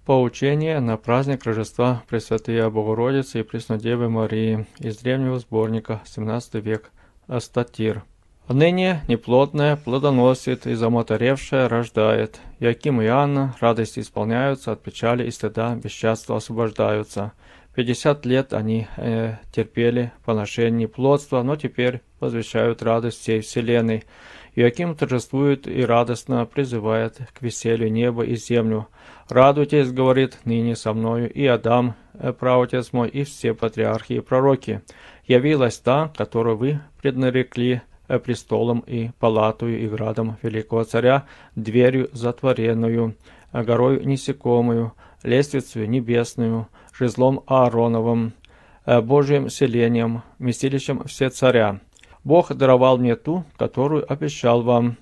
Поучение на праздник Рождества Пресвятые Богородицы и Преснодевы Марии из древнего сборника, 17 век, Статир. «Ныне неплодная плодоносит, и замоторевшая рождает. Иоаким и Анна радости исполняются, от печали и стыда бесчадства освобождаются. 50 лет они терпели поношение плодства, но теперь возвещают радость всей вселенной. Иоаким торжествует и радостно призывает к веселью небо и землю. «Радуйтесь, — говорит, — ныне со мною и Адам, праотец мой, и все патриархи и пророки. Явилась та, которую вы преднарекли престолом и палатою и градом великого царя, дверью затворенную, горою несекомую, лестницею небесную, жезлом Аароновым, Божьим селением, вместилищем все царя. Бог даровал мне ту, которую обещал вам.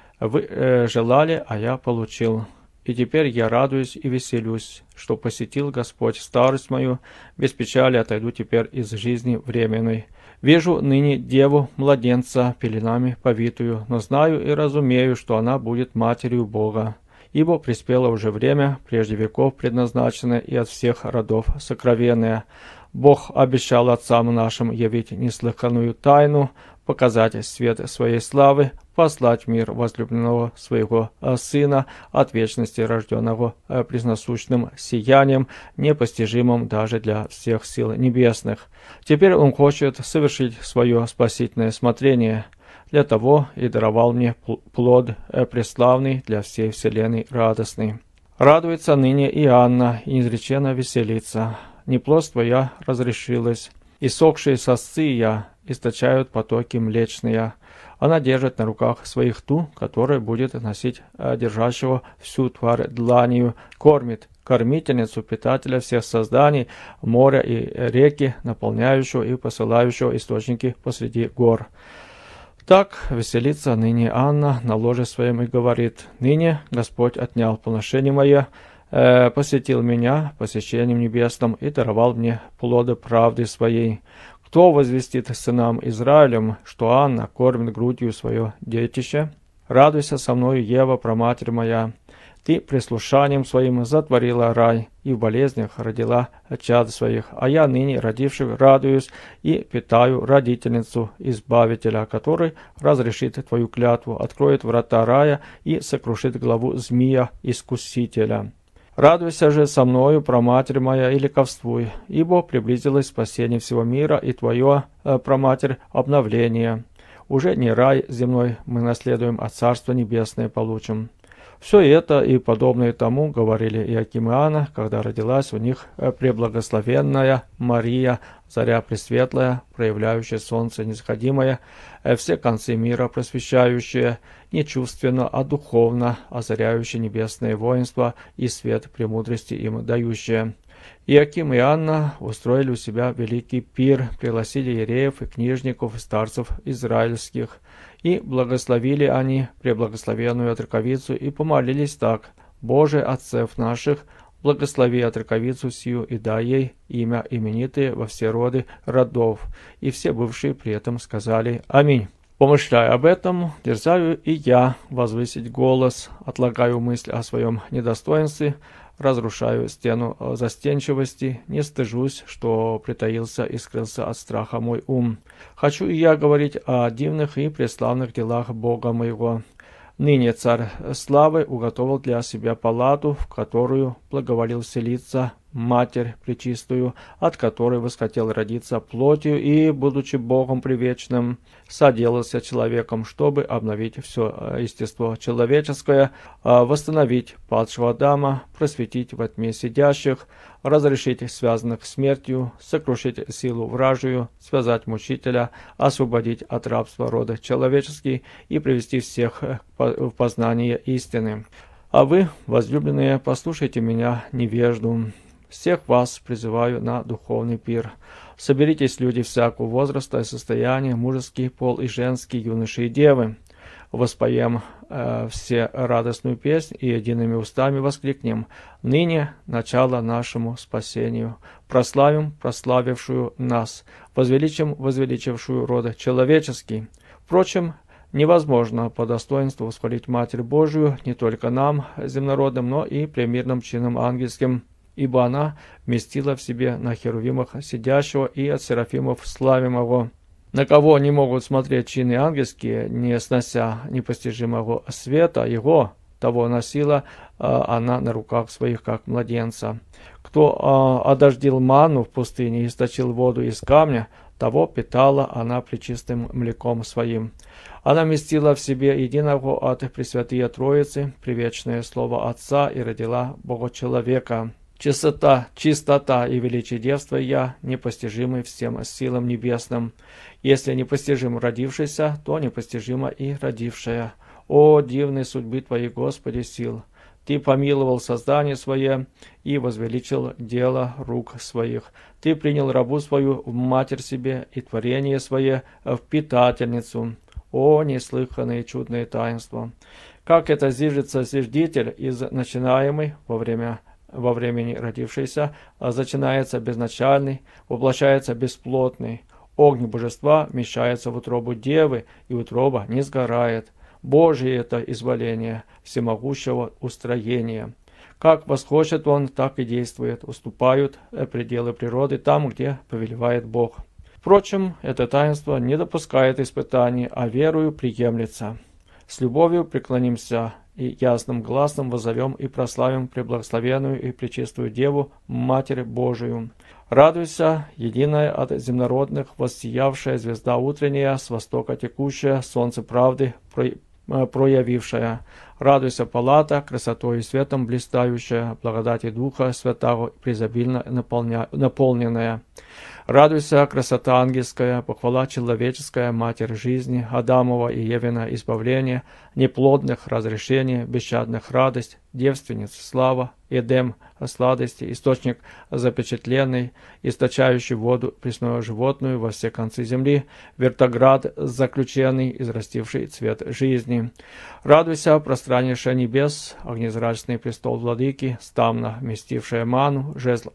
Вы желали, а я получил. И теперь я радуюсь и веселюсь, что посетил Господь старость мою, без печали отойду теперь из жизни временной. Вижу ныне деву, младенца, пеленами повитую, но знаю и разумею, что она будет матерью Бога. Ибо приспело уже время, прежде веков предназначенное и от всех родов сокровенное. Бог обещал отцам нашим явить неслыханную тайну, показать свет своей славы, послать в мир возлюбленного своего Сына, от вечности рожденного пресносущным сиянием, непостижимым даже для всех сил небесных. Теперь Он хочет совершить свое спасительное смотрение. Для того и даровал мне плод преславный, для всей вселенной радостный. Радуется ныне и Анна, и неизреченно веселится. Неплодство твоя разрешилось, и сохшие сосцы я источают потоки млечные. Она держит на руках своих ту, которая будет носить держащего всю тварь дланью, кормит кормительницу, питателя всех созданий, моря и реки, наполняющего и посылающего источники посреди гор. Так веселится ныне Анна на ложе своем и говорит: «Ныне Господь отнял поношение мое, посетил меня посещением небесным и даровал мне плоды правды своей. Кто возвестит сынам Израилем, что Анна кормит грудью свое детище? Радуйся со мною, Ева, праматерь моя. Ты прислушанием своим затворила рай, и в болезнях родила чад своих, а я ныне, родивших, радуюсь и питаю родительницу Избавителя, который разрешит твою клятву, откроет врата рая и сокрушит главу змея-искусителя. Радуйся же со мною, праматерь моя, и ликовствуй, ибо приблизилось спасение всего мира, и твое, праматерь, обновление. Уже не рай земной мы наследуем, а Царство Небесное получим». Все это и подобное тому говорили Иоаким и Анна, когда родилась у них преблагословенная Мария, заря пресветлая, проявляющая солнце нисходимое, все концы мира просвещающая, не чувственно, а духовно, озаряющая небесное воинство и свет премудрости им дающее. Иоаким и Анна устроили у себя великий пир, пригласили иереев и книжников и старцев израильских, и благословили они преблагословенную отроковицу и помолились так: «Боже, отцев наших, благослови отроковицу сию и дай ей имя именитое во все роды родов». И все бывшие при этом сказали «Аминь». Помышляя об этом, дерзаю и я возвысить голос, отлагаю мысль о своем недостоинстве, разрушаю стену застенчивости, не стыжусь, что притаился и скрылся от страха мой ум. Хочу и я говорить о дивных и преславных делах Бога моего. Ныне Царь Славы уготовил для себя палату, в которую благоволил селиться Матерь Пречистую, от которой восхотел родиться плотью и, будучи Богом привечным, соделался человеком, чтобы обновить все естество человеческое, восстановить падшего Адама, просветить во тьме сидящих, разрешить связанных смертью, сокрушить силу вражию, связать мучителя, освободить от рабства рода человеческий и привести всех в познание истины. А вы, возлюбленные, послушайте меня, невежду. Всех вас призываю на духовный пир. Соберитесь, люди всякого возраста и состояния, мужеский пол и женский, юноши и девы. Воспоем все радостную песнь и едиными устами воскликнем: «Ныне начало нашему спасению». Прославим прославившую нас, возвеличим возвеличившую рода человеческий. Впрочем, Невозможно по достоинству восхвалить Матерь Божию не только нам, земнородным, но и премирным чинам ангельским, ибо она вместила в себе на херувимах сидящего и от серафимов славимого. На кого не могут смотреть чины ангельские, не снося непостижимого света его, того носила она на руках своих, как младенца. Кто одождил ману в пустыне и источил воду из камня, того питала она пречистым млеком своим. Она вместила в себе единого от Пресвятые Троицы, привечное слово Отца, и родила Бога-человека. Чистота и величие девства я, непостижимый всем силам небесным. Если непостижим родившийся, то непостижимо и родившая. О, дивные судьбы Твои, Господи, сил! Ты помиловал создание свое и возвеличил дело рук своих. Ты принял рабу свою в матерь себе и творение свое в питательницу. О, неслыханные чудные таинства! Как это зиждется зиждитель из начинаемый во времени родившийся, зачинается безначальный, воплощается бесплотный. Огонь божества вмещается в утробу девы, и утроба не сгорает. Божие это изволение всемогущего устроения. Как восхочет он, так и действует. Уступают пределы природы там, где повелевает Бог. Впрочем, это таинство не допускает испытаний, а верою приемлется. С любовью преклонимся и ясным гласом воззовем и прославим преблагословенную и пречистую Деву, Матерь Божию. Радуйся, единая от земнородных, воссиявшая звезда утренняя, с востока текущая, солнце правды проявившая. Радуйся, палата, красотой и светом блистающая, благодати Духа Святаго преизобильно наполненная. Радуйся, красота ангельская, похвала человеческая, Матерь жизни, Адамова и Евина избавление, неплодных разрешение, бесчадных радость, девственниц слава, Эдем сладости, источник запечатленный, источающий воду пресную животную во все концы земли, вертоград заключенный, израстивший цвет жизни. Радуйся, пространнейшая небес, огнезрачный престол владыки, стамна, вместившая ману, жезл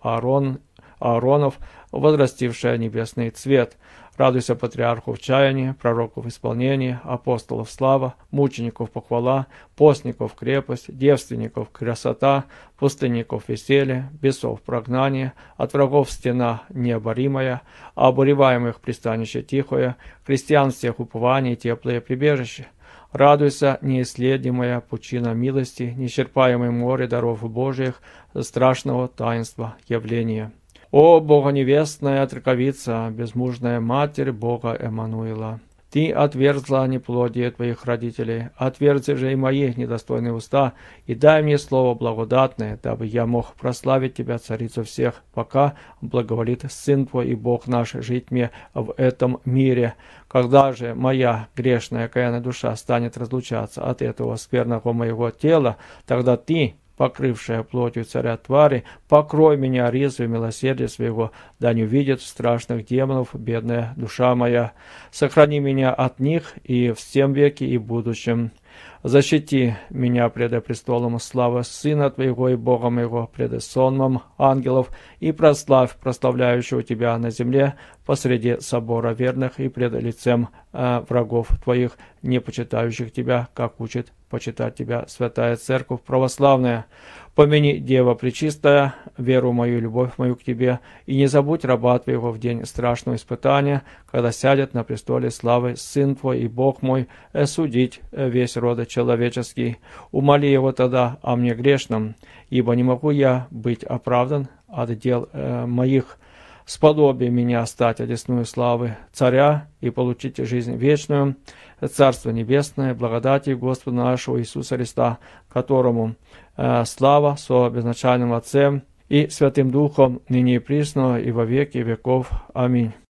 Ааронов, возрастившая небесный цвет. Радуйся, патриархов чаяния, пророков исполнения, апостолов слава, мучеников похвала, постников крепость, девственников красота, пустынников веселье, бесов прогнание, от врагов стена необоримая, а обуреваемых пристанище тихое, христиан всех упований теплое прибежище. Радуйся, неисследимая пучина милости, неисчерпаемое море даров Божиих, страшного таинства явления. О, Богоневестная Троковица, безмужная Матерь Бога Эммануила! Ты отвергла неплодие Твоих родителей, отверзи же и мои недостойные уста, и дай мне слово благодатное, дабы я мог прославить Тебя, Царицу всех, пока благоволит Сын Твой и Бог наш жить мне в этом мире. Когда же моя грешная окаянная душа станет разлучаться от этого скверного моего тела, тогда Ты, покрывшая плотью царя твари, покрой меня ризою милосердия своего, да не увидит страшных демонов бедная душа моя. Сохрани меня от них и в всем веке и будущем. Защити меня пред престолом славы Сына Твоего и Бога моего, пред сонмом ангелов, и прославляющего Тебя на земле, посреди собора верных и пред лицем врагов Твоих, не почитающих Тебя, как учит почитать Тебя Святая Церковь Православная. Помяни, Дева Пречистая, веру мою и любовь мою к Тебе, и не забудь раба Твоего в день страшного испытания, когда сядет на престоле славы Сын Твой и Бог мой, судить весь род человеческий. Умоли Его тогда о мне грешном, ибо не могу я быть оправдан от дел моих. Сподоби меня стать одесную славы Царя и получить жизнь вечную, Царство Небесное, благодати Господа нашего Иисуса Христа, которому слава со безначальным Отцем и Святым Духом, ныне и присно, и во веки веков. Аминь.